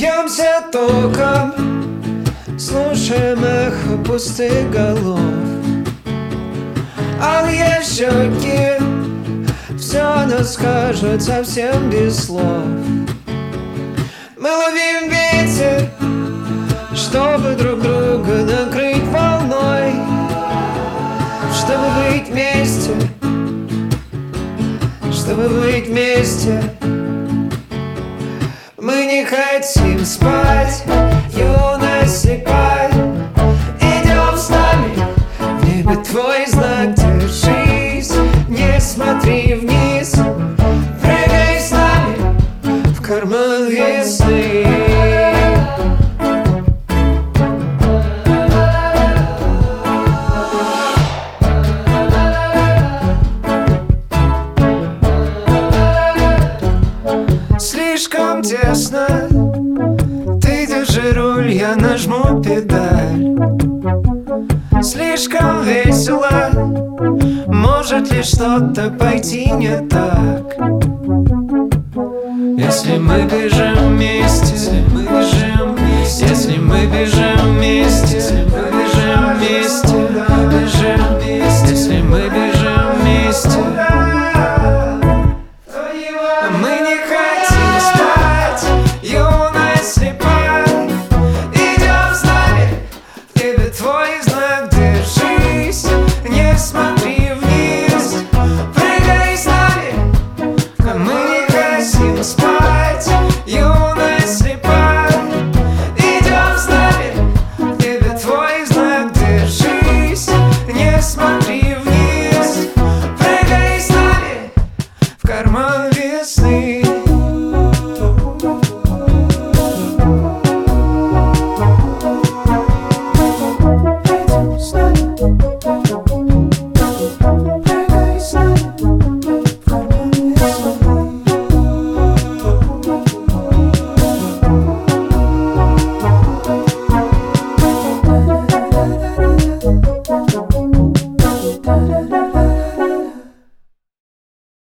Бьемся током, слушаем эхо пустых голов. Алые щеки, все нас скажут совсем без слов. Мы ловим ветер, чтобы друг друга накрыть волной, чтобы быть вместе, чтобы быть вместе. Мы не хотим спать, юность слепая. Идем с нами, в небе твой знак, держись. Не смотри вниз, прыгай с нами в карман весны. Слишком тесно, ты держи руль, я нажму педаль. Слишком весело, может ли что-то пойти не так? Если мы бежим вместе, если мы бежим